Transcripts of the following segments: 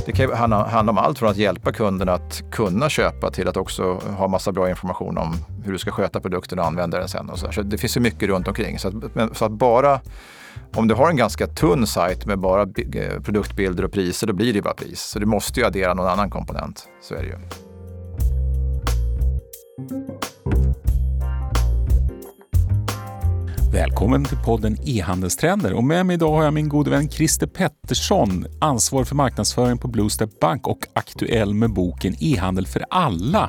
Det kan handla om allt från att hjälpa kunderna att kunna köpa till att också ha massa bra information om hur du ska sköta produkten och använda den sen. Och så det finns ju mycket runt omkring. Så att bara, om du har en ganska tunn sajt med bara produktbilder och priser, då blir det bara pris. Så du måste ju addera någon annan komponent. Så är det ju. Välkommen till podden E-handelstrender och med mig idag har jag min gode vän Christer Pettersson, ansvarig för marknadsföring på Bluestep Bank och aktuell med boken E-handel för alla.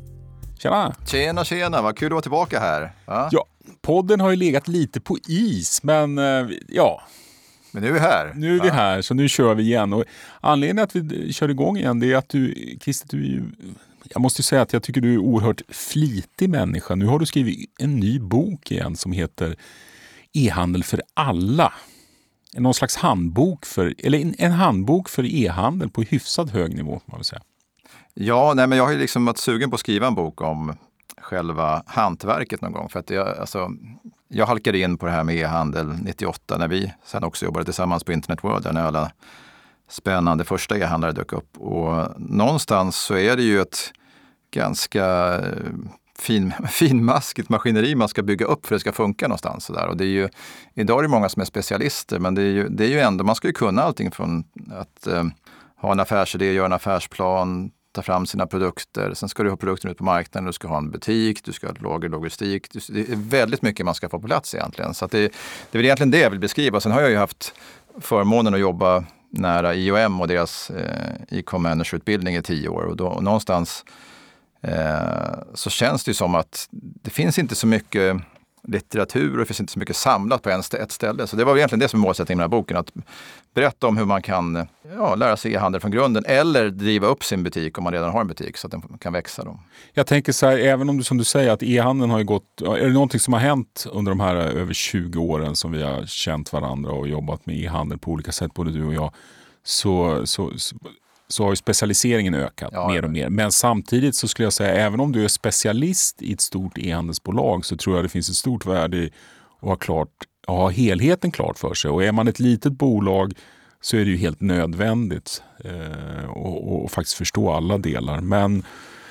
Tjena! Tjena, vad kul att vara tillbaka här. Ja, podden har ju legat lite på is, men ja. Men nu är vi här. Nu är vi här, så nu kör vi igen. Och anledningen att vi kör igång igen, det är att du, Christer, du är ju... Jag måste säga att jag tycker du är oerhört flitig människa. Nu har du skrivit en ny bok igen som heter E-handel för alla. Någon slags handbok eller en handbok för e-handel på hyfsad hög nivå, man vill säga. Ja, men jag har ju liksom varit sugen på att skriva en bok om själva hantverket någon gång. För att jag halkade in på det här med e-handel 98 när vi sen också jobbade tillsammans på Internet World, där när alla spännande första e-handlare dök upp. Och någonstans så är det ju ett ganska finmaskigt maskineri man ska bygga upp för att det ska funka någonstans. Så där. Och det är ju, idag är det många som är specialister, men det är ju ändå, man ska ju kunna allting från att ha en affärsidé, göra en affärsplan, ta fram sina produkter. Sen ska du ha produkten ut på marknaden, du ska ha en butik, du ska ha ett lager, logistik. Det är väldigt mycket man ska få på plats egentligen. Så att det är väl egentligen det jag vill beskriva. Sen har jag ju haft förmånen att jobba nära IOM och deras e-com manager-utbildning i 10 år. Och då någonstans så känns det ju som att det finns inte så mycket litteratur och det finns inte så mycket samlat på ett ställe. Så det var egentligen det som är målsättningen med den här boken. Att berätta om hur man kan lära sig e-handel från grunden eller driva upp sin butik om man redan har en butik så att den kan växa. Då. Jag tänker så här, även om du som du säger att e-handeln har ju gått... Är det någonting som har hänt under de här över 20 åren som vi har känt varandra och jobbat med e-handel på olika sätt, både du och jag, så har ju specialiseringen ökat mer och mer. Men samtidigt så skulle jag säga, även om du är specialist i ett stort e-handelsbolag så tror jag det finns ett stort värde i att ha helheten klart för sig. Och är man ett litet bolag så är det ju helt nödvändigt och faktiskt förstå alla delar. Men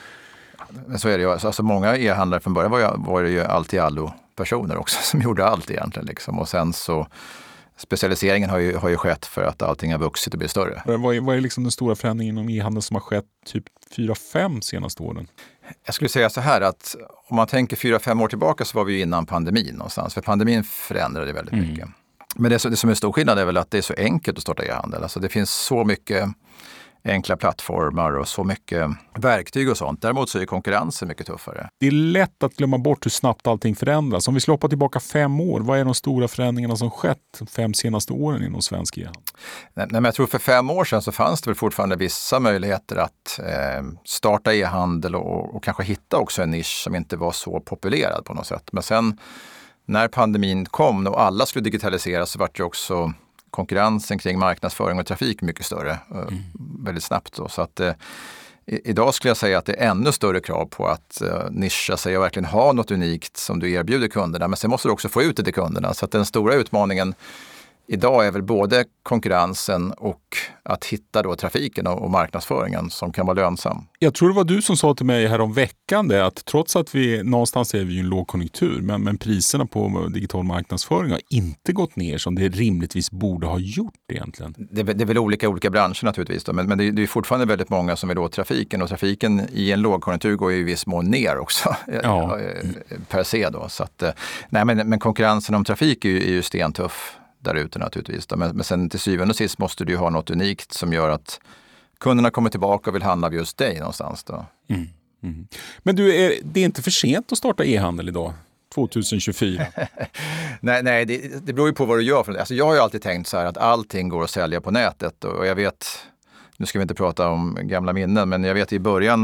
så är det ju. Alltså många e-handlare från början var det ju allt i allo personer också som gjorde allt egentligen. Liksom. Och sen så specialiseringen har ju skett för att allting har vuxit och blivit större. Vad är liksom den stora förändringen inom e-handel som har skett typ 4-5 senaste åren? Jag skulle säga så här att om man tänker 4-5 år tillbaka så var vi ju innan pandemin någonstans. För pandemin förändrade väldigt mycket. Men det som är stor skillnad är väl att det är så enkelt att starta e-handel. Alltså det finns så mycket enkla plattformar och så mycket verktyg och sånt. Däremot så är konkurrensen mycket tuffare. Det är lätt att glömma bort hur snabbt allting förändras. Om vi slår tillbaka 5 år, vad är de stora förändringarna som skett 5 senaste åren inom svensk e-handel? Nej, men jag tror för 5 år sedan så fanns det väl fortfarande vissa möjligheter att starta e-handel och kanske hitta också en nisch som inte var så populerad på något sätt. Men sen när pandemin kom och alla skulle digitaliseras så var det också konkurrensen kring marknadsföring och trafik mycket större väldigt snabbt. Då. Så att idag skulle jag säga att det är ännu större krav på att nischa sig och verkligen ha något unikt som du erbjuder kunderna. Men sen måste du också få ut det till kunderna. Så att den stora utmaningen idag är väl både konkurrensen och att hitta då trafiken och marknadsföringen som kan vara lönsam. Jag tror det var du som sa till mig här om veckan det, att trots att vi någonstans är vi i en lågkonjunktur men priserna på digital marknadsföring har inte gått ner som det rimligtvis borde ha gjort egentligen. Det är väl olika branscher naturligtvis då, men det är fortfarande väldigt många som vill åt trafiken och trafiken i en lågkonjunktur går ju i viss mån ner också per se då. Så att, men konkurrensen om trafik är ju stentuff där ute naturligtvis. Men sen till syvende och sist måste du ju ha något unikt som gör att kunderna kommer tillbaka och vill handla av just dig någonstans då. Men det är inte för sent att starta e-handel idag? 2024? nej, det beror ju på vad du gör. Alltså jag har ju alltid tänkt så här att allting går att sälja på nätet och jag vet, nu ska vi inte prata om gamla minnen, men jag vet i början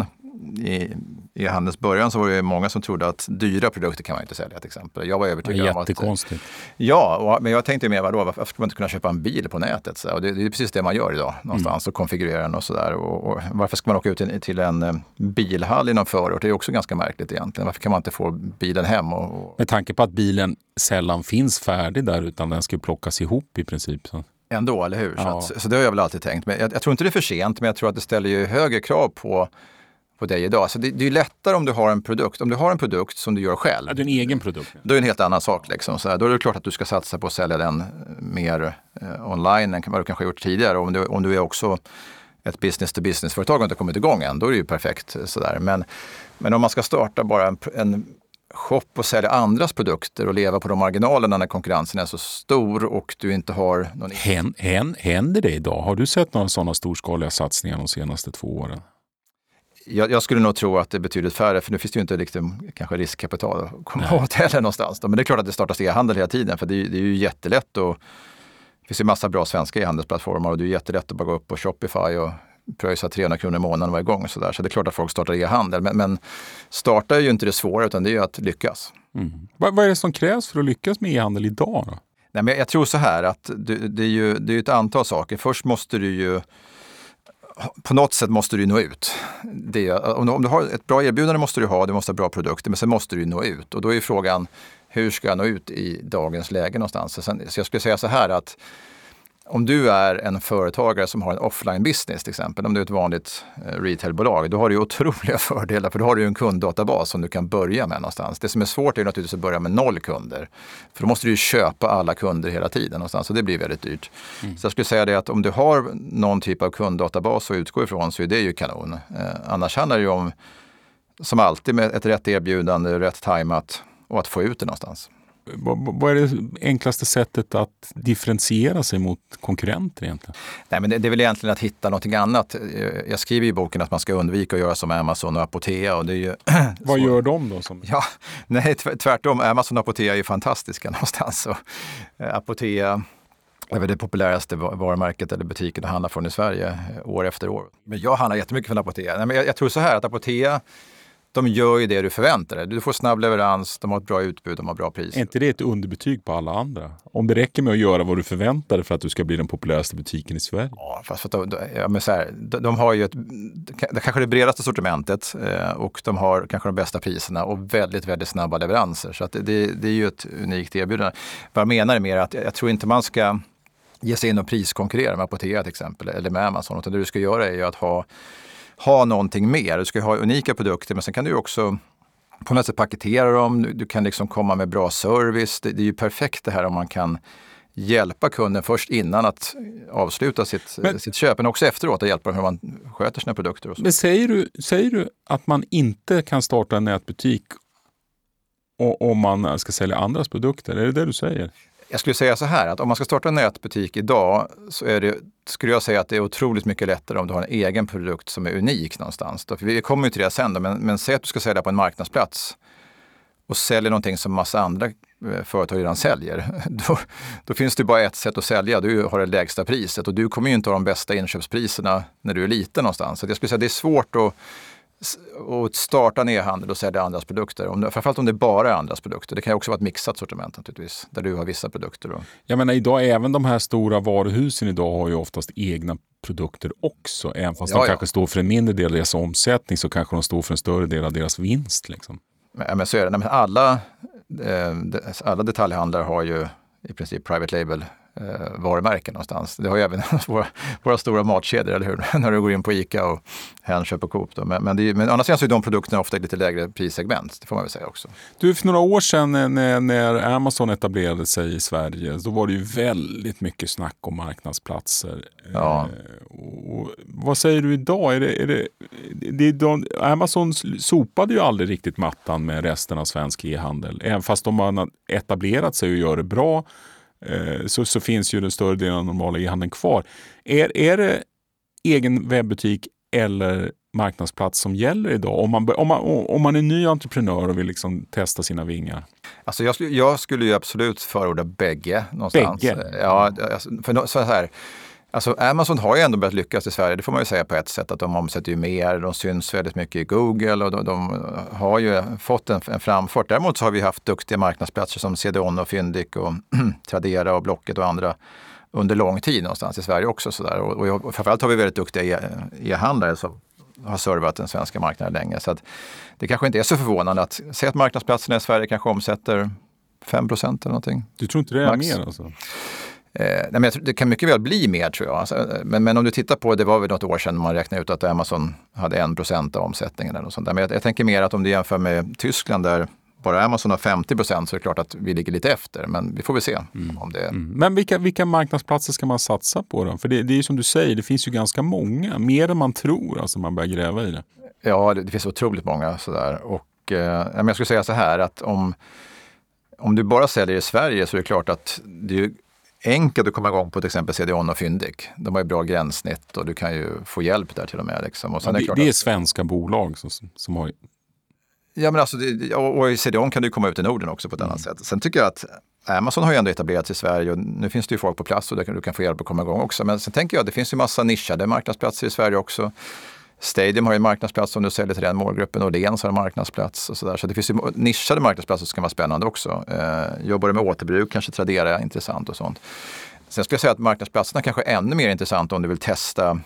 i handels början så var det många som trodde att dyra produkter kan man inte sälja till exempel. Jag var övertygad om att... Jättekonstigt. Ja, men jag tänkte mer varför ska man inte kunna köpa en bil på nätet? Så, och det är precis det man gör idag någonstans och konfigurera den och sådär. Och varför ska man åka ut till en bilhall i någon förort? Det är också ganska märkligt egentligen. Varför kan man inte få bilen hem? Med tanke på att bilen sällan finns färdig där utan den ska plockas ihop i princip. Så. ändå, eller hur? Ja. Så det har jag väl alltid tänkt. Men jag tror inte det är för sent, men jag tror att det ställer ju högre krav på dig idag. Så det är ju lättare om du har en produkt. Om du har en produkt som du gör själv. Ja, det är en egen produkt. Då är det en helt annan sak. Liksom. Så här, då är det klart att du ska satsa på att sälja den mer online än vad du kanske har gjort tidigare. Om du är också ett business-to-business-företag och inte kommit igång än, då är det ju perfekt. Så där. Men om man ska starta bara en shop och sälja andras produkter och leva på de marginalerna när konkurrensen är så stor och du inte har någon... Händer det idag? Har du sett några sådana storskaliga satsningar de senaste 2 åren? Jag skulle nog tro att det är betydligt färre, för nu finns det ju inte riktigt kanske riskkapital att komma åt heller någonstans. Men det är klart att det startas e-handel hela tiden, för det är ju jättelätt och det finns ju massa bra svenska e-handelsplattformar och det är jättelätt att bara gå upp på Shopify och pröjsa 300 kronor i månaden varje gång. Så det är klart att folk startar e-handel, men starta är ju inte det svåra, utan det är ju att lyckas. Mm. Vad är det som krävs för att lyckas med e-handel idag då? Nej, men jag tror så här att det är ju ett antal saker. Först måste du ju på något sätt måste du nå ut. Om du har ett bra erbjudande måste du måste ha bra produkter, men sen måste du nå ut. Och då är frågan, hur ska jag nå ut i dagens läge någonstans? Så jag skulle säga så här att om du är en företagare som har en offline-business till exempel, om du är ett vanligt retailbolag, då har du ju otroliga fördelar, för då har du ju en kunddatabas som du kan börja med någonstans. Det som är svårt är naturligtvis att börja med 0 kunder, för då måste du ju köpa alla kunder hela tiden någonstans och det blir väldigt dyrt. Så jag skulle säga det att om du har någon typ av kunddatabas att utgå ifrån så är det ju kanon. Annars handlar det ju om, som alltid, med ett rätt erbjudande, rätt tajmat och att få ut det någonstans. Vad är det enklaste sättet att differentiera sig mot konkurrenter egentligen? Nej, men det är väl egentligen att hitta någonting annat. Jag skriver i boken att man ska undvika att göra som Amazon och Apotea. Och det är ju vad gör de då? Ja, nej, tvärtom. Amazon och Apotea är ju fantastiska någonstans. Och Apotea är väl det populäraste varumärket eller butiken att handla från i Sverige år efter år. Men jag handlar jättemycket från Apotea. Nej, men jag tror så här att Apotea, de gör ju det du förväntar dig. Du får snabb leverans, de har ett bra utbud, de har bra pris. Är inte det ett underbetyg på alla andra? Om det räcker med att göra vad du förväntar dig för att du ska bli den populäraste butiken i Sverige? Ja, fast de har ju kanske det bredaste sortimentet och de har kanske de bästa priserna och väldigt, väldigt snabba leveranser. Så att det är ju ett unikt erbjudande. Vad jag menar är mer att jag tror inte man ska ge sig in och priskonkurrera med Apotea till exempel eller med Amazon. Utan det du ska göra är ju att ha någonting mer. Du ska ha unika produkter, men sen kan du också på något sätt paketera dem. Du kan liksom komma med bra service. Det är ju perfekt det här om man kan hjälpa kunden först innan att avsluta sitt köp, men också efteråt att hjälpa dem hur man sköter sina produkter. Och så. Men säger du att man inte kan starta en nätbutik om man ska sälja andras produkter? Är det du säger? Jag skulle säga så här, att om man ska starta en nätbutik idag så skulle jag säga att det är otroligt mycket lättare om du har en egen produkt som är unik någonstans. För vi kommer ju till det sen då, men säg att du ska sälja på en marknadsplats och säljer någonting som massa andra företag redan säljer. Då finns det bara ett sätt att sälja, du har det lägsta priset och du kommer ju inte ha de bästa inköpspriserna när du är liten någonstans. Så jag skulle säga att det är svårt att starta en e-handel och sälja andras produkter. Framförallt om det bara är andras produkter. Det kan ju också vara ett mixat sortiment naturligtvis, där du har vissa produkter. Jag menar idag, även de här stora varuhusen idag har ju oftast egna produkter också. Även fast de kanske står för en mindre del av deras omsättning så kanske de står för en större del av deras vinst. Liksom. Men så är det. Men alla detaljhandlare har ju i princip private label varumärken någonstans. Det har ju även våra stora matkedjor, eller hur? När du går in på ICA och Hemköp och Coop. Men annars så är de produkterna ofta i lite lägre prissegment, det får man väl säga också. Du, för några år sedan när Amazon etablerade sig i Sverige, då var det ju väldigt mycket snack om marknadsplatser. Ja. Och vad säger du idag? Amazon sopade ju aldrig riktigt mattan med resten av svensk e-handel. Även fast de har etablerat sig och gör det bra, så finns ju den större delen av normala e-handeln kvar. Är det egen webbutik eller marknadsplats som gäller idag? Om man är ny entreprenör och vill liksom testa sina vingar? Alltså jag skulle ju absolut förorda bägge någonstans. Bägge? Ja, för så här. Alltså Amazon har ju ändå börjat lyckas i Sverige, det får man ju säga på ett sätt, att de omsätter ju mer, de syns väldigt mycket i Google och de har ju fått en framfart. Däremot så har vi haft duktiga marknadsplatser som CDON och Fyndik och Tradera och Blocket och andra under lång tid någonstans i Sverige också. Och framförallt har vi väldigt duktiga e-handlare som har servat den svenska marknaden länge. Så att det kanske inte är så förvånande att se att marknadsplatserna i Sverige kanske omsätter 5% eller någonting. Du tror inte det är mer alltså? Nej, men det kan mycket väl bli mer tror jag. Alltså, men om du tittar på, det var väl något år sedan man räknade ut att Amazon hade 1% av omsättningen eller något sånt där. Men jag tänker mer att om du jämför med Tyskland där bara Amazon har 50% så är det klart att vi ligger lite efter. Men vi får väl se om det... Men vilka marknadsplatser ska man satsa på då? För det är ju som du säger, det finns ju ganska många. Mer än man tror, alltså man börjar gräva i det. Ja, det finns otroligt många sådär. Och jag skulle säga så här att om du bara säljer i Sverige så är det klart att det är enkelt att komma igång på till exempel CDON och Fyndik. De har ju bra gränssnitt och du kan ju få hjälp där till och med. Liksom. Och sen det är svenska bolag som har... Ja, men alltså, och i CDON kan du komma ut i Norden också på ett annat sätt. Sen tycker jag att Amazon har ju ändå etablerats i Sverige och nu finns det ju folk på plats och du kan få hjälp att komma igång också. Men sen tänker jag att det finns ju massa nischade marknadsplatser i Sverige också. Stadium har ju en marknadsplats om du säljer till den målgruppen och Åhléns har en marknadsplats och sådär. Så det finns ju nischade marknadsplatser som kan vara spännande också. Jobbar du med återbruk, kanske Tradera är intressant och sånt. Sen skulle jag säga att marknadsplatserna kanske är ännu mer intressant om du vill testa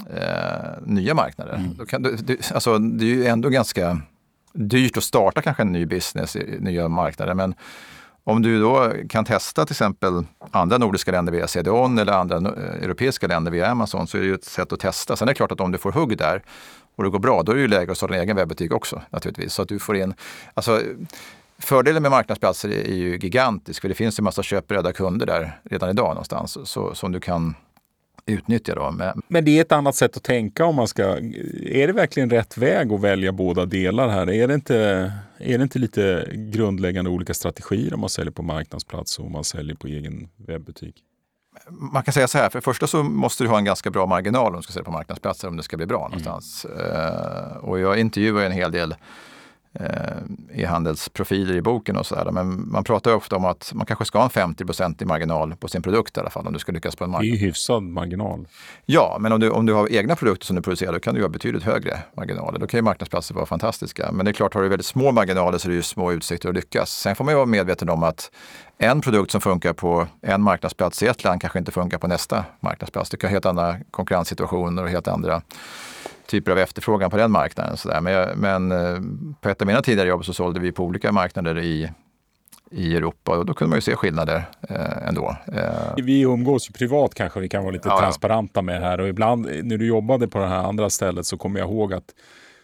nya marknader. Då kan alltså, det är ju ändå ganska dyrt att starta kanske en ny business i nya marknader. Men om du då kan testa till exempel andra nordiska länder via CDON eller andra europeiska länder via Amazon så är det ju ett sätt att testa. Sen är det klart att om du får hugg där och det går bra, då är det ju läge att starta en egen webbutik också naturligtvis. Så att du får in, alltså fördelen med marknadsplatser är ju gigantisk för det finns ju massa köpberedda kunder där redan idag någonstans som du kan utnyttja då. Men det är ett annat sätt att tänka om man ska... Är det verkligen rätt väg att välja båda delar här? Är det inte lite grundläggande olika strategier om man säljer på marknadsplats och om man säljer på egen webbutik? Man kan säga så här, för det första så måste du ha en ganska bra marginal om du ska sälja på marknadsplatser om det ska bli bra någonstans. Och jag intervjuar en hel del e-handelsprofiler i boken och sådär. Men man pratar ju ofta om att man kanske ska ha en 50% i marginal på sin produkt i alla fall om du ska lyckas på en marknad. Det är ju hyfsad marginal. Ja, men om du har egna produkter som du producerar då kan du ha betydligt högre marginaler. Då kan ju marknadsplatser vara fantastiska. Men det är klart, har du väldigt små marginaler så är det ju små utsikter att lyckas. Sen får man ju vara medveten om att en produkt som funkar på en marknadsplats i ett land kanske inte funkar på nästa marknadsplats. Det kan ha helt andra konkurrenssituationer och helt andra typer av efterfrågan på den marknaden. Så där. Men på ett av mina tidigare jobb så sålde vi på olika marknader i Europa och då kunde man ju se skillnader ändå. Vi umgås ju privat kanske vi kan vara lite transparenta med här och ibland när du jobbade på det här andra stället så kommer jag ihåg att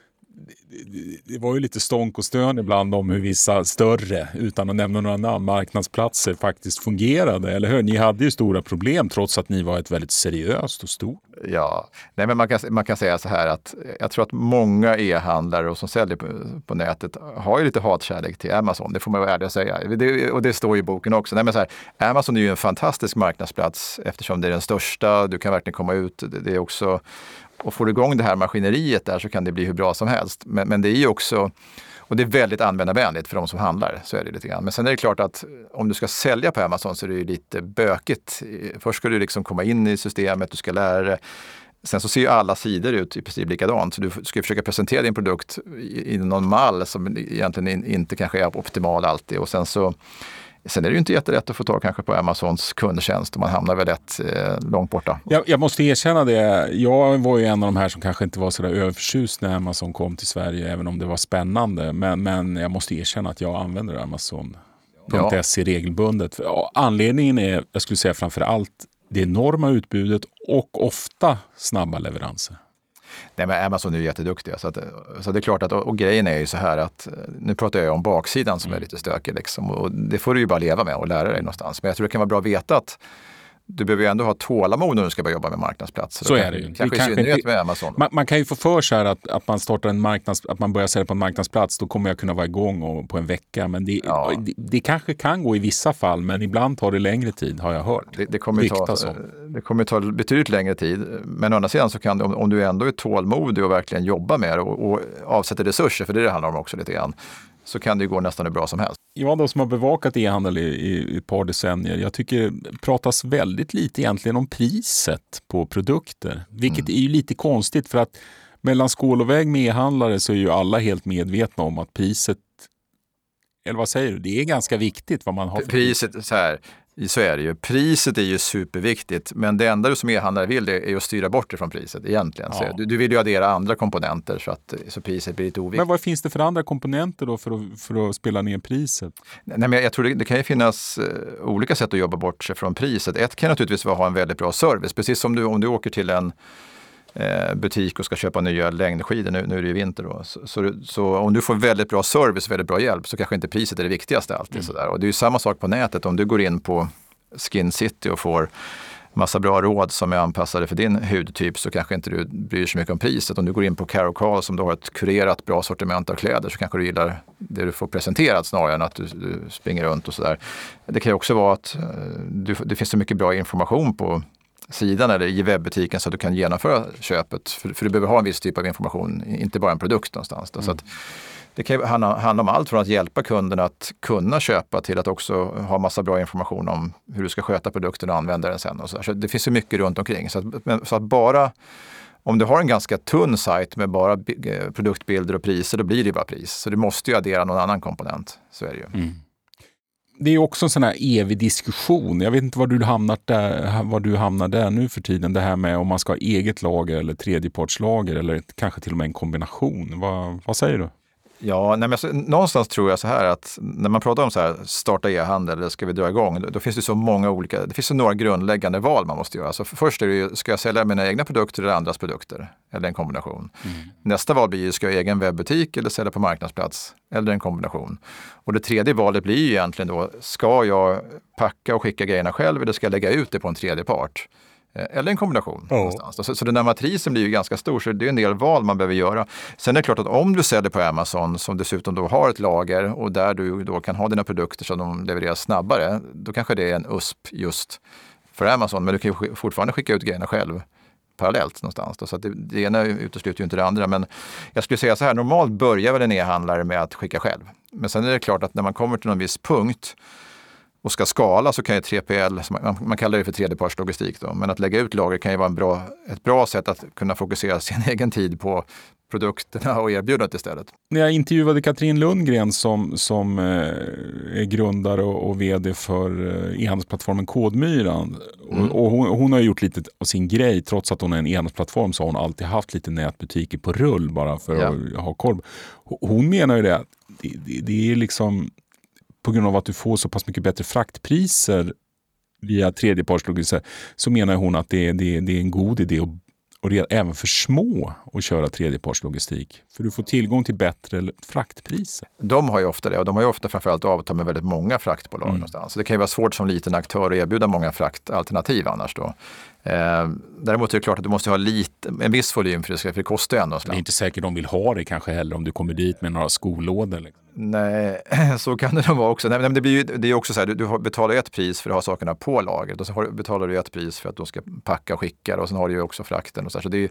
det var ju lite stånk och stön ibland om hur vissa större, utan att nämna några namn, marknadsplatser faktiskt fungerade. Eller hur? Ni hade ju stora problem trots att ni var ett väldigt seriöst och stort. Ja, nej, men man kan säga så här att jag tror att många e-handlare och som säljer på nätet har ju lite hatkärlek till Amazon. Det får man vara ärlig att säga. Och det står ju i boken också. Nej, men så här, Amazon är ju en fantastisk marknadsplats eftersom det är den största. Du kan verkligen komma ut. Det är också... Och får du igång det här maskineriet där så kan det bli hur bra som helst. Men det är ju också, och det är väldigt användarvänligt för de som handlar, så är det lite grann. Men sen är det klart att om du ska sälja på Amazon så är det ju lite bökigt. Först ska du liksom komma in i systemet, du ska lära dig. Sen så ser ju alla sidor ut i princip likadant. Så du ska försöka presentera din produkt i någon mall som egentligen inte kanske är optimal alltid. Och sen är det ju inte jätterätt att få tag kanske på Amazons kundtjänst och man hamnar väl rätt långt borta. Jag måste erkänna det. Jag var ju en av de här som kanske inte var så där överförtjust när Amazon kom till Sverige, även om det var spännande. Men jag måste erkänna att jag använder Amazon.se regelbundet. Anledningen är, jag skulle säga framför allt, det enorma utbudet och ofta snabba leveranser. Nej, men Amazon är ju jätteduktiga. Så det är klart att, och grejen är ju så här att, nu pratar jag om baksidan som är lite stökig liksom, och det får du ju bara leva med och lära dig någonstans. Men jag tror det kan vara bra att veta att du behöver ju ändå ha tålamod när du ska börja jobba med marknadsplatser. Så är det ju. Kanske med Amazon. Man kan ju få för sig att man startar att man börjar sälja på en marknadsplats, då kommer jag kunna vara igång på en vecka. Men det kanske kan gå i vissa fall, men ibland tar det längre tid, har jag hört. Det kommer ta betydligt längre tid. Men å andra sidan så kan du, om du ändå är tålmodig och verkligen jobbar med det och avsätter resurser, för det handlar om också lite grann, så kan det ju gå nästan hur bra som helst. Jag då som har bevakat e-handel i ett par decennier, jag tycker det pratas väldigt lite egentligen om priset på produkter. Vilket är ju lite konstigt, för att mellan skål och väg med e-handlare så är ju alla helt medvetna om att priset, eller vad säger du, det är ganska viktigt vad man har för priset så här. Så är det ju. Priset är ju superviktigt, men det enda du som e-handlare vill det är att styra bort det från priset egentligen. Ja. Du vill ju addera andra komponenter så priset blir lite oviktigt. Men vad finns det för andra komponenter då för att spela ner priset? Nej, men jag tror det kan ju finnas olika sätt att jobba bort sig från priset. Ett kan naturligtvis vara att ha en väldigt bra service. Precis som om du åker till en butik och ska köpa nya längdskidor, nu är det ju vinter då. Så om du får väldigt bra service och väldigt bra hjälp så kanske inte priset är det viktigaste alltid. Sådär. Och det är ju samma sak på nätet. Om du går in på Skin City och får massa bra råd som är anpassade för din hudtyp så kanske inte du bryr så mycket om priset. Om du går in på Caro Carl som då har ett kurerat bra sortiment av kläder så kanske du gillar det du får presenterat snarare än att du springer runt och sådär. Det kan ju också vara att det finns så mycket bra information på sidan eller i webbutiken så att du kan genomföra köpet. För du behöver ha en viss typ av information, inte bara en produkt någonstans. Så att det kan handla om allt från att hjälpa kunden att kunna köpa till att också ha massa bra information om hur du ska sköta produkten och använda den sen. Och så det finns så mycket runt omkring. Så att bara, om du har en ganska tunn sajt med bara produktbilder och priser, då blir det bara pris. Så du måste ju addera någon annan komponent. Så är det ju. Mm. Det är också en sån här evig diskussion. Jag vet inte var du hamnar där nu för tiden. Det här med om man ska ha eget lager eller tredjepartslager eller kanske till och med en kombination. Vad säger du? Ja, nej, men någonstans tror jag så här att när man pratar om så här starta e-handel eller ska vi dra igång, då finns det så många olika, det finns så några grundläggande val man måste göra. Så först är det ju, ska jag sälja mina egna produkter eller andras produkter? Eller en kombination. Nästa val blir ju, ska jag ha egen webbutik eller sälja på marknadsplats? Eller en kombination. Och det tredje valet blir ju egentligen då, ska jag packa och skicka grejerna själv eller ska jag lägga ut det på en tredje part? Eller en kombination. Någonstans. Så den där matrisen blir ju ganska stor, så det är en del val man behöver göra. Sen är det klart att om du säljer på Amazon som dessutom då har ett lager och där du då kan ha dina produkter så de levereras snabbare, då kanske det är en USP just för Amazon, men du kan ju fortfarande skicka ut grejerna själv parallellt någonstans. Då. Så att det ena utesluter ju inte det andra, men jag skulle säga så här, normalt börjar väl en e-handlare med att skicka själv. Men sen är det klart att när man kommer till någon viss punkt och ska skala så kan ju 3PL, man kallar det för tredjepartslogistik då, men att lägga ut lager kan ju vara ett bra sätt att kunna fokusera sin egen tid på produkterna och erbjudandet istället. När jag intervjuade Katrin Lundgren som är grundare och vd för e-handelsplattformen Kodmyran och hon har gjort lite av sin grej, trots att hon är en e-handelsplattform så har hon alltid haft lite nätbutiker på rull bara för att ha koll. Hon menar ju det, det är liksom på grund av att du får så pass mycket bättre fraktpriser via tredjepartslogistik så menar hon att det är en god idé och även för små att köra tredjepartslogistik. För du får tillgång till bättre fraktpriser. De har ju ofta det och de har ju ofta framförallt avtal med väldigt många fraktbolag någonstans. Så det kan ju vara svårt som liten aktör att erbjuda många fraktalternativ annars då. Däremot är det klart att du måste ha en viss volym för det kostar ju ändå. Det är inte säkert de vill ha det kanske heller om du kommer dit med några skolådor. Liksom. Nej, så kan det nog vara också. Nej, men det är också så här, du betalar ett pris för att ha sakerna på lagret och så betalar du ett pris för att de ska packa och skicka och sen har du ju också frakten och så. Så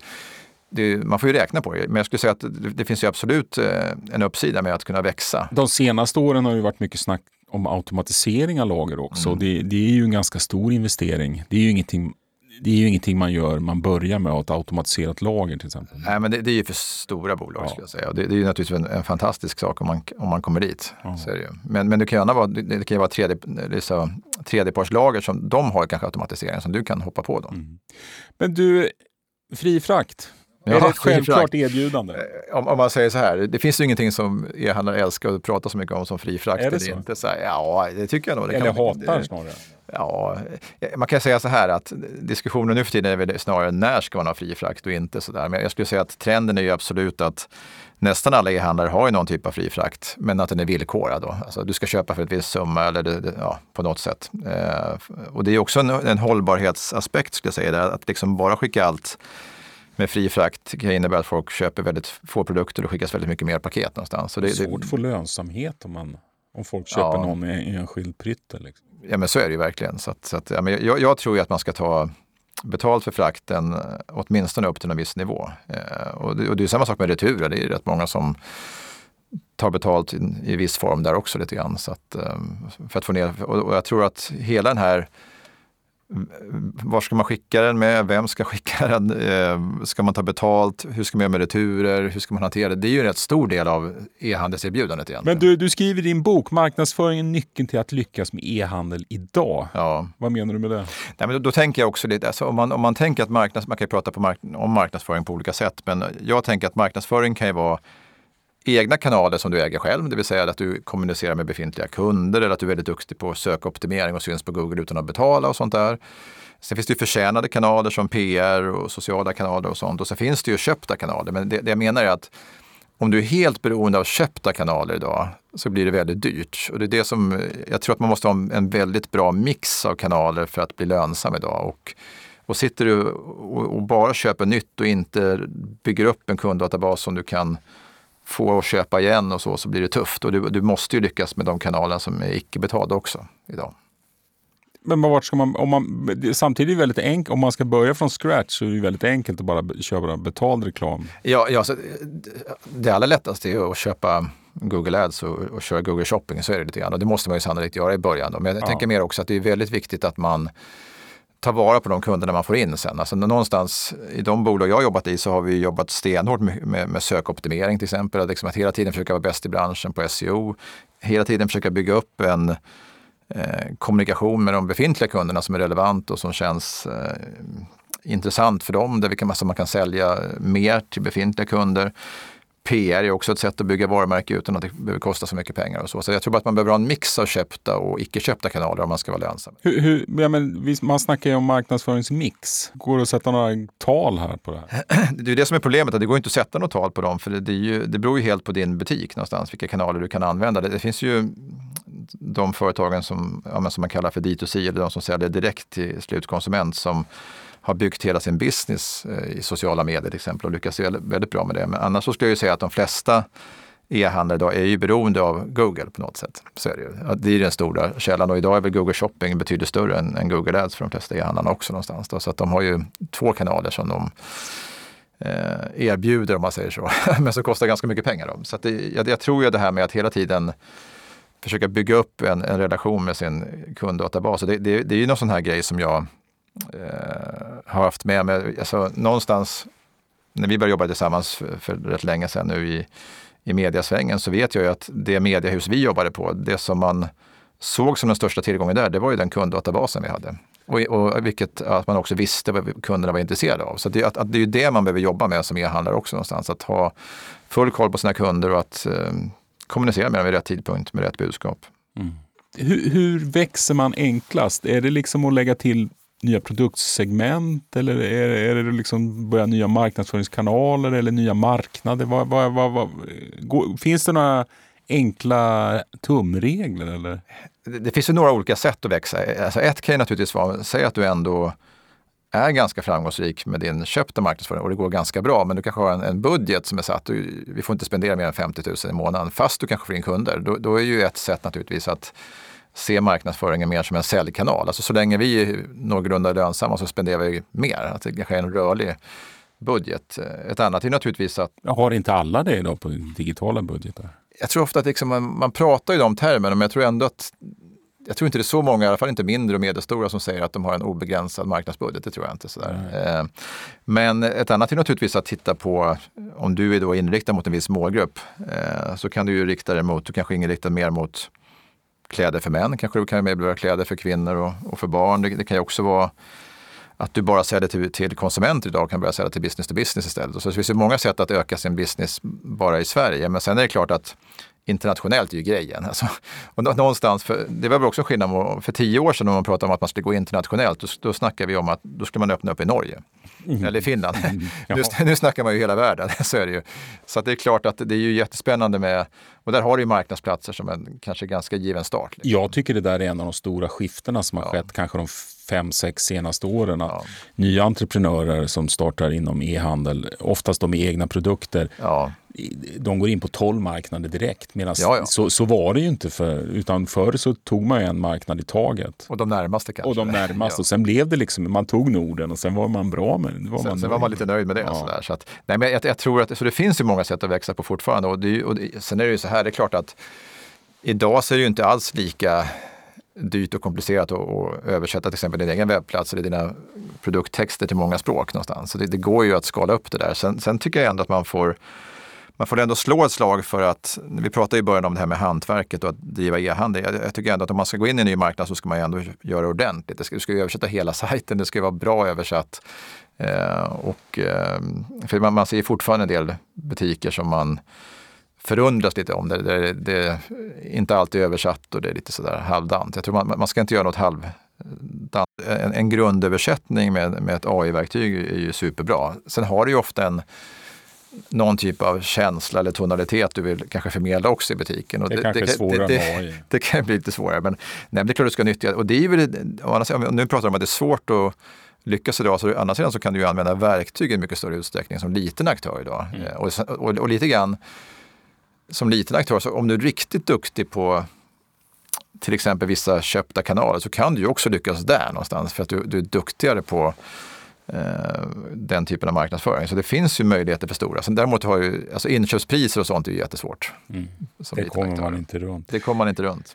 man får ju räkna på det. Men jag skulle säga att det finns ju absolut en uppsida med att kunna växa. De senaste åren har ju varit mycket snack om automatisering av lager också. Det är ju en ganska stor investering. Det är ju ingenting man gör, man börjar med ett automatiserat lager till exempel. Nej, men det är ju för stora bolag skulle jag säga. Det är ju naturligtvis en fantastisk sak om man kommer dit. Så är det ju. Men det kan ju vara tredjepartslager som de har kanske automatisering som du kan hoppa på då. Men du, fri frakt. Är det ett självklart erbjudande? Om man säger så här, det finns ju ingenting som e-handlare älskar att prata så mycket om som fri frakt. Är det så? Inte så här, ja, det tycker jag nog. Eller hatar snarare? Ja, man kan säga så här att diskussionen nu för tiden är väl snarare när ska man ha fri frakt och inte så där. Men jag skulle säga att trenden är ju absolut att nästan alla e-handlare har ju någon typ av fri frakt, men att den är villkorad då. Alltså du ska köpa för ett visst summa eller på något sätt. Och det är också en hållbarhetsaspekt skulle jag säga, där, att liksom bara skicka allt med fri frakt kan innebära att folk köper väldigt få produkter och skickas väldigt mycket mer paket någonstans. Så det är svårt att få lönsamhet om folk köper någon i en skild pryttel. Liksom. Ja, men så är det ju verkligen. Så att, men jag tror ju att man ska ta betalt för frakten åtminstone upp till en viss nivå. Och det är samma sak med returer. Det är rätt många som tar betalt i viss form där också lite grann. Så att, för att få ner, och jag tror att hela den här Var ska man skicka den med? Vem ska skicka den? Ska man ta betalt? Hur ska man göra med returer? Hur ska man hantera det? Det är ju en rätt stor del av e-handelserbjudandet egentligen. Men du skriver i din bok marknadsföringen nyckeln till att lyckas med e-handel idag. Ja. Vad menar du med det? Nej, men då tänker jag också lite, alltså om man tänker att man kan ju prata om marknadsföring på olika sätt, men jag tänker att marknadsföring kan ju vara egna kanaler som du äger själv, det vill säga att du kommunicerar med befintliga kunder eller att du är väldigt duktig på sökoptimering och syns på Google utan att betala och sånt där. Sen finns det ju förtjänade kanaler som PR och sociala kanaler och sånt, och sen finns det ju köpta kanaler. Men det jag menar är att om du är helt beroende av köpta kanaler idag så blir det väldigt dyrt. Och det är det som, jag tror att man måste ha en väldigt bra mix av kanaler för att bli lönsam idag. Och sitter du och bara köper nytt och inte bygger upp en kunddatabas som du kan få att köpa igen och så blir det tufft. Och du måste ju lyckas med de kanaler som är icke-betalda också idag. Men vart ska man, samtidigt är det väldigt enkelt, om man ska börja från scratch så är det väldigt enkelt att bara köpa betald reklam. Ja, så det allra lättaste är att köpa Google Ads och köra Google Shopping, så är det lite grann. Och det måste man ju sannolikt göra i början. Men jag tänker mer också att det är väldigt viktigt att man tar vara på de kunderna man får in sen. Alltså någonstans i de bolag jag har jobbat i så har vi jobbat stenhårt med sökoptimering till exempel. Att hela tiden försöka vara bäst i branschen på SEO. Hela tiden försöka bygga upp en kommunikation med de befintliga kunderna som är relevant och som känns intressant för dem. Där man kan sälja mer till befintliga kunder. PR är också ett sätt att bygga varumärke utan att det behöver kosta så mycket pengar och så. Så jag tror att man behöver ha en mix av köpta och icke-köpta kanaler om man ska vara lönsam. Man snackar ju om marknadsföringsmix. Går det att sätta några tal här på det här? Det är det som är problemet, att det går inte att sätta något tal på dem. För det beror ju helt på din butik någonstans, vilka kanaler du kan använda. Det finns ju de företagen som man kallar för D2C, eller de som säljer direkt till slutkonsument, som har byggt hela sin business i sociala medier till exempel och lyckas väldigt bra med det. Men annars så skulle jag ju säga att de flesta e-handlare idag är ju beroende av Google på något sätt. Så är det ju. Det är den stora källan, och idag är väl Google Shopping betydligt större än Google Ads för de flesta e-handlarna också någonstans. Då. Så att de har ju 2 kanaler som de erbjuder, om man säger så, men som kostar ganska mycket pengar. Då. Så att jag tror ju det här med att hela tiden försöka bygga upp en relation med sin kunddatabas. Det är ju någon sån här grej som jag har haft med mig. Alltså, någonstans när vi började jobba tillsammans för rätt länge sedan nu i mediasvängen, så vet jag ju att det mediehus vi jobbade på, det som man såg som den största tillgången där, det var ju den kunddatabasen vi hade. Och vilket att man också visste vad kunderna var intresserade av. Så det är ju det man behöver jobba med som e-handlare också någonstans. Att ha full koll på sina kunder och att kommunicera med dem vid rätt tidpunkt med rätt budskap. Mm. Hur växer man enklast? Är det liksom att lägga till nya produktsegment, eller är det liksom börja nya marknadsföringskanaler eller nya marknader? Finns det några enkla tumregler? Eller? Det finns ju några olika sätt att växa. Alltså ett kan ju naturligtvis vara, säg att du ändå är ganska framgångsrik med din köpta marknadsföring och det går ganska bra, men du kanske har en budget som är satt och vi får inte spendera mer än 50 000 i månaden fast du kanske får in kunder. Då är ju ett sätt naturligtvis att se marknadsföringen mer som en säljkanal. Alltså så länge vi är någorlunda lönsamma så spenderar vi mer. Att det kanske är en rörlig budget. Ett annat är naturligtvis att... Har inte alla det då på digitala budgetar? Jag tror ofta att liksom man pratar i de termerna, men jag tror ändå att jag tror inte det är så många, i alla fall inte mindre och medelstora, som säger att de har en obegränsad marknadsbudget. Det tror jag inte. Sådär. Men ett annat är naturligtvis att titta på, om du är då inriktad mot en viss målgrupp, så kan du ju rikta dig mot, du kanske är inriktad mer mot kläder för män, kanske du kan erbjuda kläder för kvinnor och för barn. Det kan ju också vara att du bara säljer till konsumenter idag och kan börja sälja till business to business istället. Så det finns ju många sätt att öka sin business bara i Sverige. Men sen är det klart att internationellt är ju grejen. Alltså, och någonstans, det var väl också skillnad för 10 år sedan när man pratade om att man skulle gå internationellt. Då snackar vi om att då skulle man öppna upp i Norge. Eller i Finland. Nu snackar man ju hela världen. Så är det ju. Så att det är klart att det är ju jättespännande med, och där har du ju marknadsplatser som en kanske ganska given start. Liksom. Jag tycker det där är en av de stora skiftena som har skett kanske de 5-6 senaste åren. Att nya entreprenörer som startar inom e-handel, oftast de med egna produkter, de går in på 12 marknader direkt. Medan så var det ju inte utan förr så tog man ju en marknad i taget. Och de närmaste kanske. Och sen blev det liksom, man tog Norden och sen var man bra med det. Sen var man lite nöjd med det. Sådär. Så att, nej, men jag tror att så det finns ju många sätt att växa på fortfarande. Sen är det ju så här, det är klart att idag så är det ju inte alls lika dyrt och komplicerat att översätta till exempel din egen webbplats eller dina produkttexter till många språk någonstans. Så det går ju att skala upp det där. Sen tycker jag ändå att man får ändå slå ett slag för att, vi pratade i början om det här med hantverket och att driva e-handel. Jag tycker ändå att om man ska gå in i en ny marknad så ska man ändå göra det ordentligt. Du ska ju översätta hela sajten, det ska vara bra översatt. För man ser fortfarande en del butiker som man förundras lite om. Det är inte alltid översatt och det är lite sådär halvdant. Jag tror man ska inte göra något halvdant. En grundöversättning med ett AI-verktyg är ju superbra. Sen har du ju ofta någon typ av känsla eller tonalitet du vill kanske förmedla också i butiken. Och det kanske är svårare än AI. Det kan bli lite svårare, men det är klart du ska nyttja. Och det är väl, nu pratar vi om att det är svårt att lyckas idag, så annars sidan så kan du ju använda verktyg i mycket större utsträckning som liten aktör idag. Och lite grann som liten aktör, så om du är riktigt duktig på till exempel vissa köpta kanaler så kan du ju också lyckas där någonstans för att du är duktigare på den typen av marknadsföring. Så det finns ju möjligheter för stora. Sen däremot har ju, alltså inköpspriser och sånt är ju jättesvårt. Det kommer man inte runt. Det kommer man inte runt.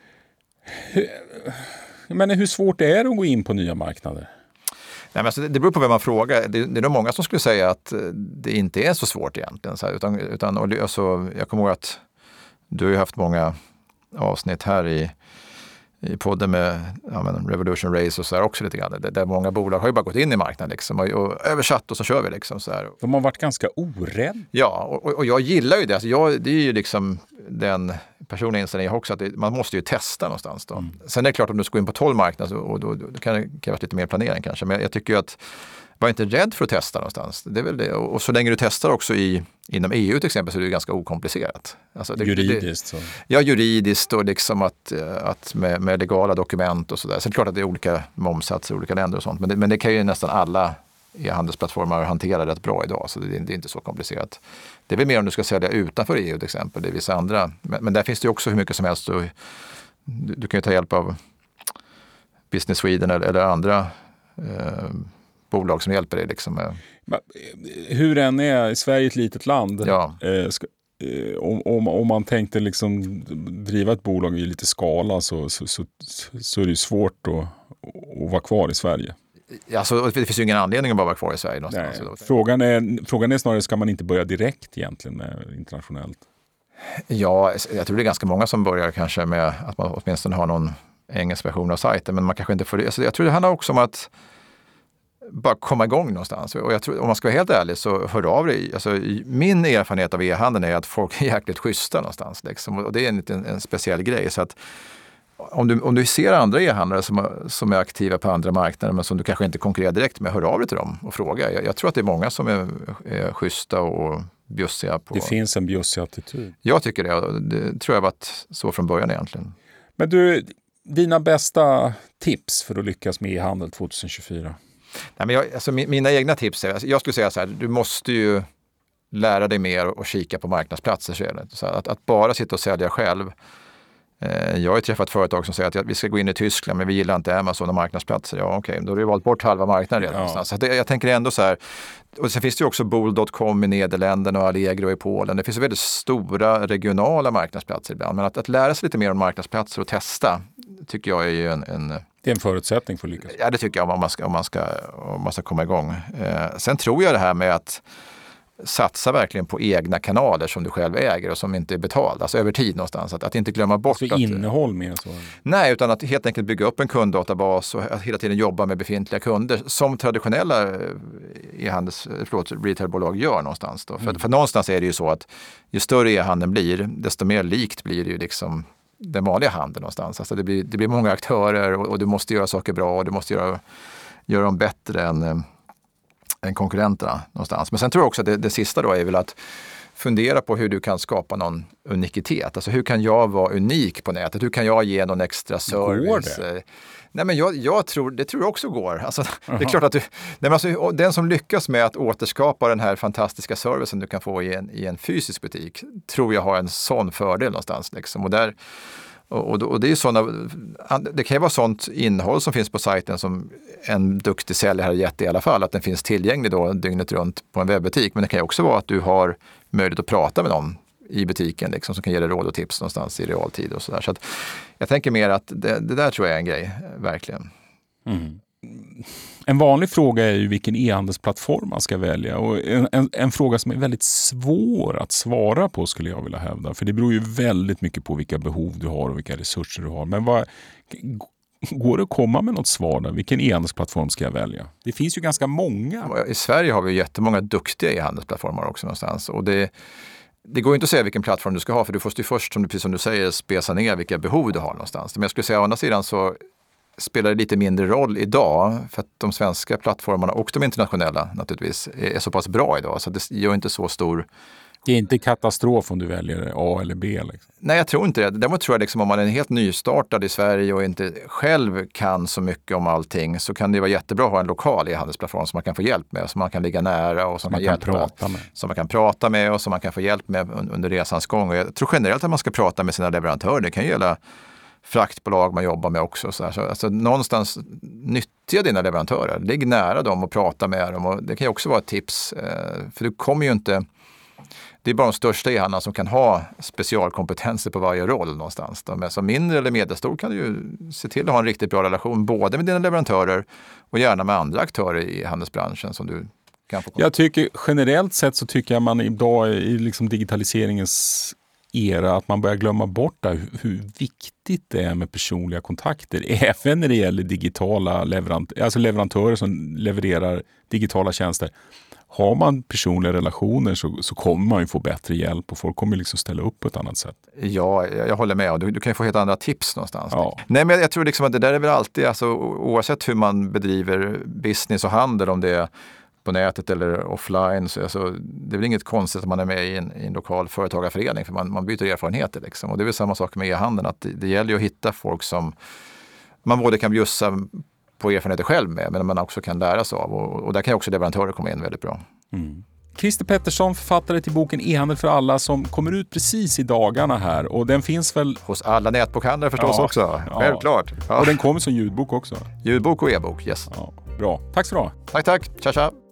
Men hur svårt är det att gå in på nya marknader? Nej, men alltså, det beror på vem man frågar. Det är nog många som skulle säga att det inte är så svårt egentligen. Så här, utan alltså, jag kommer ihåg att du har ju haft många avsnitt här i podden med Revolution Race och så här också lite grann. Där många bolag har ju bara gått in i marknaden liksom, och översatt och så kör vi liksom så här. De har varit ganska orädda. Ja, och jag gillar ju det. Alltså det är ju liksom den personliga inställningen också, att man måste ju testa någonstans då. Sen är det klart, om du ska gå in på 12 marknader och då kan det krävas lite mer planering kanske. Men jag tycker ju att var inte rädd för att testa någonstans. Det är väl det. Och så länge du testar också inom EU till exempel så är det ganska okomplicerat. Alltså juridiskt? Ja, juridiskt och liksom att med legala dokument och sådär. Sen är det klart att det är olika momssatser i olika länder och sånt. Men det kan ju nästan alla e-handelsplattformar hantera rätt bra idag. Så det är inte så komplicerat. Det är väl mer om du ska sälja utanför EU till exempel. Det är vissa andra. Men där finns det ju också hur mycket som helst. Du kan ju ta hjälp av Business Sweden eller andra bolag som hjälper dig. Liksom. Hur än är Sverige ett litet land, ja. Om man tänkte liksom driva ett bolag i lite skala så är det svårt att vara kvar i Sverige. Alltså, det finns ju ingen anledning att bara vara kvar i Sverige någonstans. Nej. Frågan är snarare, ska man inte börja direkt egentligen internationellt? Ja, jag tror det är ganska många som börjar kanske med att man åtminstone har någon engelsk version av sajten, men man kanske inte får det. Alltså, jag tror det handlar också om att bara komma igång någonstans. Och jag tror, om man ska vara helt ärlig, så hör av dig. Alltså, min erfarenhet av e-handeln är att folk är jäkligt schyssta någonstans. Liksom. Och det är en speciell grej. Så att om du ser andra e-handlare som är aktiva på andra marknader men som du kanske inte konkurrerar direkt med, hör av dig till dem och fråga. Jag tror att det är många som är schyssta och bjussiga på. Det finns en bjussig attityd. Jag tycker det, och det tror jag har varit så från början egentligen. Men du, dina bästa tips för att lyckas med e-handel 2024? Nej, men mina egna tips är, jag skulle säga så här, du måste ju lära dig mer och kika på marknadsplatser. Så att bara sitta och sälja själv. Jag har ju träffat företag som säger att vi ska gå in i Tyskland men vi gillar inte Amazon och marknadsplatser. Ja, okej, då har du valt bort halva marknaden redan. Ja. Så jag tänker ändå så här, och sen finns det ju också Bol.com i Nederländerna och Allegro i Polen. Det finns väldigt stora regionala marknadsplatser ibland. Men att lära sig lite mer om marknadsplatser och testa tycker jag är ju det är en förutsättning för att lyckas. Ja, det tycker jag om man ska komma igång. Sen tror jag det här med att satsa verkligen på egna kanaler som du själv äger och som inte är betald, alltså över tid någonstans. Att inte glömma bort så innehåll mer så? Nej, utan att helt enkelt bygga upp en kunddatabas och att hela tiden jobba med befintliga kunder som traditionella retailbolag gör någonstans. Då. För någonstans är det ju så att ju större e-handeln blir, desto mer likt blir det ju liksom den vanliga handeln någonstans. Alltså det blir många aktörer och du måste göra saker bra och du måste göra dem bättre än konkurrenterna någonstans. Men sen tror jag också att det sista då är väl att fundera på hur du kan skapa någon unikitet. Alltså hur kan jag vara unik på nätet? Hur kan jag ge någon extra service? Går det? Nej, men det tror jag också går. Alltså, det är klart att den som lyckas med att återskapa den här fantastiska servicen du kan få i en fysisk butik tror jag har en sån fördel någonstans. Liksom. Och det är det kan ju vara sånt innehåll som finns på sajten som en duktig säljare har gett i alla fall, att den finns tillgänglig då dygnet runt på en webbutik. Men det kan ju också vara att du har möjlighet att prata med någon i butiken liksom, som kan ge dig råd och tips någonstans i realtid och sådär. Så att jag tänker mer att det där tror jag är en grej, verkligen. Mm. En vanlig fråga är ju vilken e-handelsplattform man ska välja. Och en fråga som är väldigt svår att svara på skulle jag vilja hävda. För det beror ju väldigt mycket på vilka behov du har och vilka resurser du har. Men går det att komma med något svar där? Vilken e-handelsplattform ska jag välja? Det finns ju ganska många. I Sverige har vi jättemånga duktiga e-handelsplattformar också någonstans. Och det går inte att säga vilken plattform du ska ha, för du måste ju först, precis som du säger, spesa ner vilka behov du har någonstans. Men jag skulle säga å andra sidan så spelar det lite mindre roll idag, för att de svenska plattformarna och de internationella naturligtvis är så pass bra idag, så det gör inte så stor... Det är inte katastrof om du väljer A eller B. Liksom. Nej, jag tror inte det. Däremot tror jag liksom, om man är helt nystartad i Sverige och inte själv kan så mycket om allting, så kan det vara jättebra att ha en lokal e-handelsplattform som man kan få hjälp med, som man kan ligga nära och som man kan prata med. Som man kan prata med och som man kan få hjälp med under resans gång. Och jag tror generellt att man ska prata med sina leverantörer. Det kan gälla fraktbolag man jobbar med också. Så alltså, någonstans nyttja dina leverantörer. Ligg nära dem och prata med dem. Och det kan ju också vara ett tips. För du kommer ju inte... Det är bara de största e-handlarna som kan ha specialkompetenser på varje roll någonstans. Men som mindre eller medelstor kan du ju se till att ha en riktigt bra relation både med dina leverantörer och gärna med andra aktörer i handelsbranschen som du kan få. Jag tycker generellt sett så tycker jag man idag i liksom digitaliseringens era att man börjar glömma bort hur viktigt det är med personliga kontakter. Även när det gäller digitala leverantörer som levererar digitala tjänster. Har man personliga relationer så kommer man ju få bättre hjälp och folk kommer liksom ställa upp på ett annat sätt. Ja, jag håller med. Du kan ju få helt andra tips någonstans. Ja. Nej, men jag tror liksom att det där är väl alltid, alltså, oavsett hur man bedriver business och handel, om det är på nätet eller offline, så alltså, det är väl inget konstigt att man är med i en lokal företagarförening, för man byter erfarenheter. Liksom. Och det är väl samma sak med e-handeln, att det gäller ju att hitta folk som man både kan bjussa på erfarenheter själv med, men man också kan lära sig av. Och där kan ju också leverantörer komma in väldigt bra. Mm. Christer Pettersson, författare till boken E-handel för alla, som kommer ut precis i dagarna här. Och den finns väl... hos alla nätbokhandlare förstås också. Självklart. Ja. Och den kommer som ljudbok också. Ljudbok och e-bok, yes. Ja. Bra. Tack så du ha. Tack. Tja, tja.